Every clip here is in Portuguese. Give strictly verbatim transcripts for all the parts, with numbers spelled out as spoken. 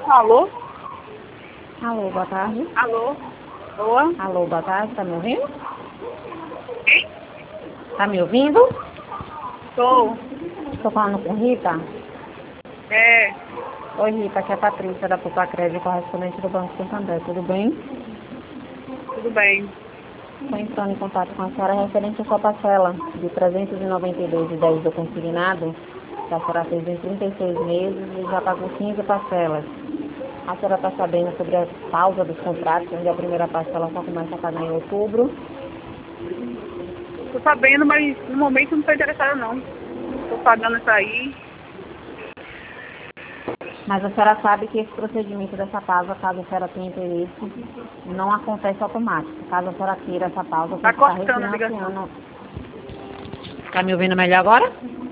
Alô? Alô, boa tarde. Alô? Boa? Alô, boa tarde, tá me ouvindo? Tá me ouvindo? Tô. Estou falando com Rita. É, Oi, Rita, aqui é a Patrícia da Pupacred, correspondente do Banco Santander, tudo bem? tudo bem. Estou entrando em contato com a senhora referente à sua parcela de trezentos e noventa e dois reais e dez centavos do consignado, que a senhora fez em trinta e seis meses e já pagou quinze parcelas. A senhora está sabendo sobre a pausa dos contratos, onde a primeira parcela só começa a pagar em outubro. Tô sabendo, mas no momento não tô interessada não. Tô pagando isso aí. Mas a senhora sabe que esse procedimento dessa pausa, caso a senhora tenha interesse, não acontece automático. Caso a senhora queira essa pausa, Tá tem que estar cortando a ligação. refinanciando. Tá me ouvindo melhor agora?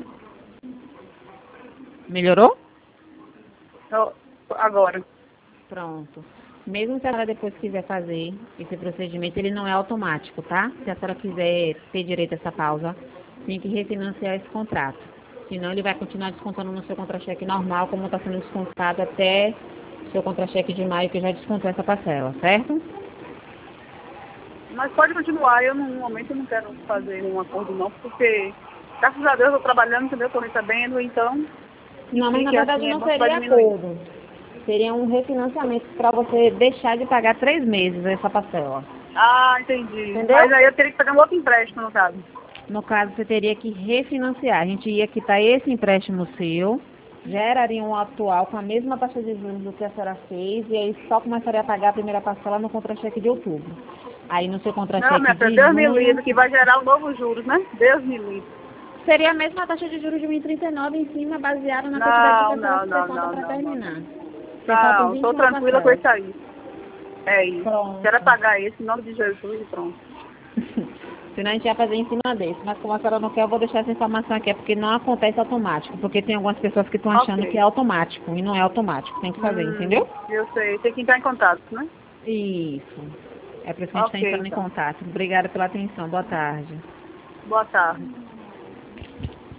Melhorou? Tô- Agora. Pronto. Mesmo se a senhora depois quiser fazer esse procedimento, ele não é automático, tá? Se a senhora quiser ter direito a essa pausa, tem que refinanciar esse contrato. Senão ele vai continuar descontando no seu contra-cheque normal, como está sendo descontado até o seu contra-cheque de maio, que já descontou essa parcela, certo? Mas pode continuar, eu no momento eu não quero fazer um acordo não, porque graças a Deus eu tô trabalhando, entendeu? Tô recebendo, então Não, mas na fique verdade assim, é não bom que vai seria diminuir. acordo. Seria um refinanciamento para você deixar de pagar três meses essa parcela. Ah, entendi. Entendeu? Mas aí eu teria que fazer um outro empréstimo, no caso. No caso, você teria que refinanciar. A gente ia quitar esse empréstimo seu, geraria um atual com a mesma taxa de juros do que a senhora fez, e aí só começaria a pagar a primeira parcela no contra-cheque de outubro. Aí no seu Não, contra-cheque minha filha, de Deus me junho, livre, que vai gerar um novo juros, né? Deus me livre. seria a mesma taxa de juros de um vírgula trinta e nove em cima, baseada na quantidade de Não, parcelas não, que você não, falta não, para não, não, terminar. não. Você faltam Não, vinte e tô uma tranquila com parcelas. isso aí. É isso. Pronto. Quero pagar esse em nome de Jesus e pronto. Senão a gente ia fazer em cima desse. Mas como a senhora não quer, eu vou deixar essa informação aqui. É porque não acontece automático. Porque tem algumas pessoas que estão achando que é Ok. automático. E não é automático. Tem que fazer, Hum, entendeu? eu sei. Tem que entrar em contato, né? Isso. É por isso que a gente está Ok, entrando em então. contato. Obrigada pela atenção. Boa tarde. Boa tarde.